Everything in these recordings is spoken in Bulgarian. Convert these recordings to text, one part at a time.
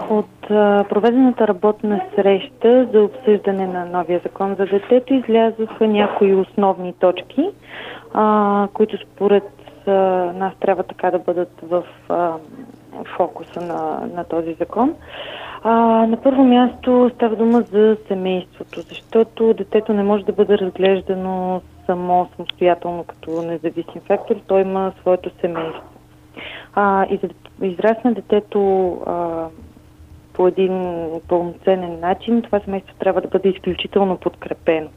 От проведената работна среща за обсъждане на новия закон за детето излязоха някои основни точки, които според нас трябва така да бъдат в фокуса на този закон. На първо място става дума за семейството, защото детето не може да бъде разглеждано самостоятелно като независим фактор, той има своето семейство. И за да израсне детето по един пълноценен начин, това семейство трябва да бъде изключително подкрепено.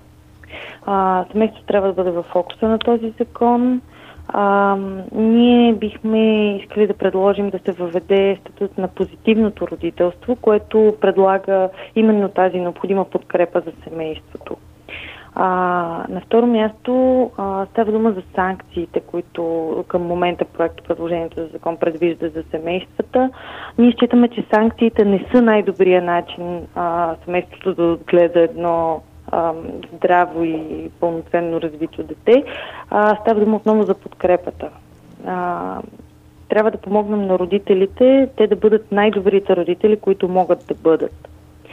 Семейството трябва да бъде в фокуса на този закон. Ние бихме искали да предложим да се въведе статут на позитивното родителство, което предлага именно тази необходима подкрепа за семейството. На второ място става дума за санкциите, които към момента предложението за закон предвижда за семействата. Ние считаме, че санкциите не са най-добрия начин семейството да отгледа едно здраво и пълноценно развито дете. Става дума отново за подкрепата. Трябва да помогнем на родителите, те да бъдат най-добрите родители, които могат да бъдат.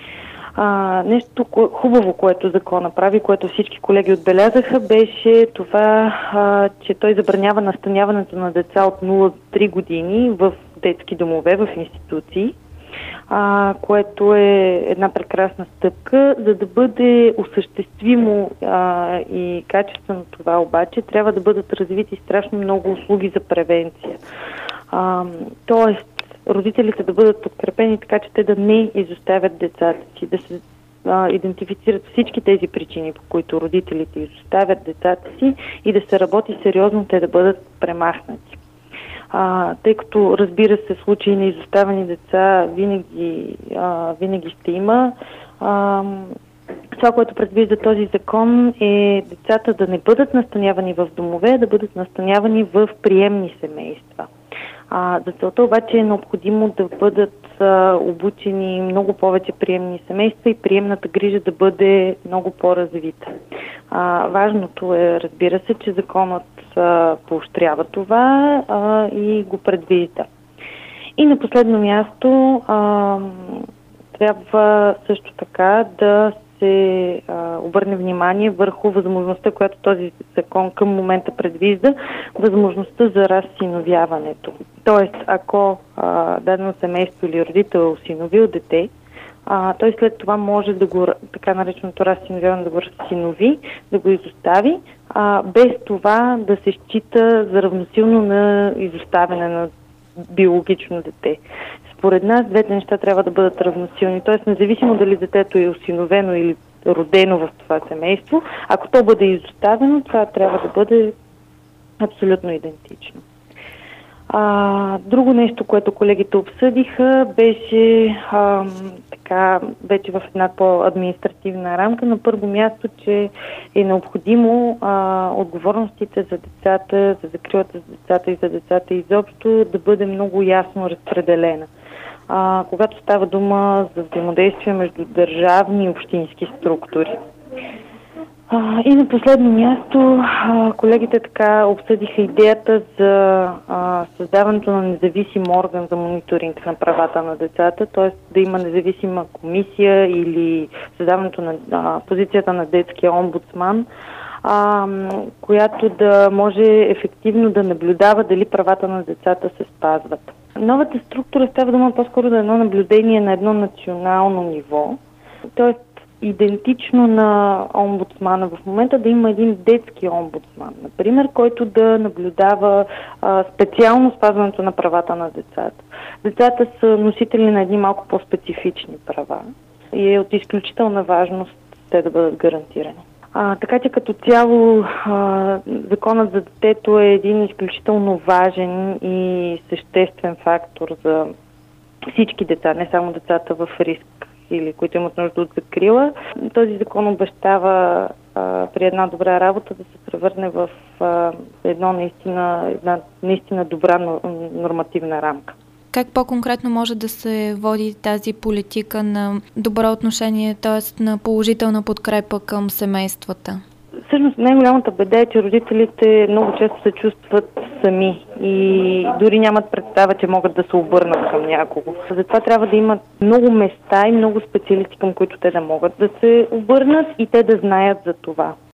Нещо хубаво, което закона прави, което всички колеги отбелязаха, беше това, че той забранява настаняването на деца от 0 до 3 години в детски домове, в институции, което е една прекрасна стъпка. За да бъде осъществимо и качествено това обаче, трябва да бъдат развити страшно много услуги за превенция. Тоест, родителите да бъдат подкрепени така, че те да не изоставят децата си, да се идентифицират всички тези причини, по които родителите изоставят децата си и да се работи сериозно те да бъдат премахнати. Тъй като, разбира се, случаи на изоставени деца винаги ще има. Това, което предвижда този закон е децата да не бъдат настанявани в домове, а да бъдат настанявани в приемни семейства. За целта обаче е необходимо да бъдат обучени много повече приемни семейства и приемната грижа да бъде много по-развита. Важното е, разбира се, че законът поощрява това и го предвижда. И на последно място трябва също така да се обърне внимание върху възможността, която този закон към момента предвижда, възможността за разсиновяването. Тоест, ако дадено семейство или родител е осиновил дете, той след това може да го, така нареченото разсиновяване, да го разсинови, да го изостави, без това да се счита за равносилно на изоставяне на биологично дете. Според нас двете неща трябва да бъдат равносилни, т.е. независимо дали детето е осиновено или родено в това семейство, ако то бъде изоставено, това трябва да бъде абсолютно идентично. Друго нещо, което колегите обсъдиха, беше вече в една по-административна рамка. На първо място, че е необходимо отговорностите за децата, за закрилата за децата и за децата изобщо да бъде много ясно разпределена. Когато става дума за взаимодействие между държавни и общински структури. И на последно място колегите така обсъдиха идеята за създаването на независим орган за мониторинг на правата на децата, т.е. да има независима комисия или създаването на позицията на детския омбудсман, която да може ефективно да наблюдава дали правата на децата се спазват. Новата структура става дума по-скоро за едно наблюдение на едно национално ниво, т.е. идентично на омбудсмана в момента да има един детски омбудсман, например, който да наблюдава специално спазването на правата на децата. Децата са носители на едни малко по-специфични права и е от изключителна важност те да бъдат гарантирани. Така че като цяло законът за детето е един изключително важен и съществен фактор за всички деца, не само децата в риск или които имат нужда от закрила. Този закон обещава при една добра работа да се превърне в една наистина добра нормативна рамка. Как по-конкретно може да се води тази политика на добро отношение, т.е. на положителна подкрепа към семействата? Всъщност най-голямата беда е, че родителите много често се чувстват сами и дори нямат представа, че могат да се обърнат към някого. Затова трябва да имат много места и много специалисти, към които те да могат да се обърнат и те да знаят за това.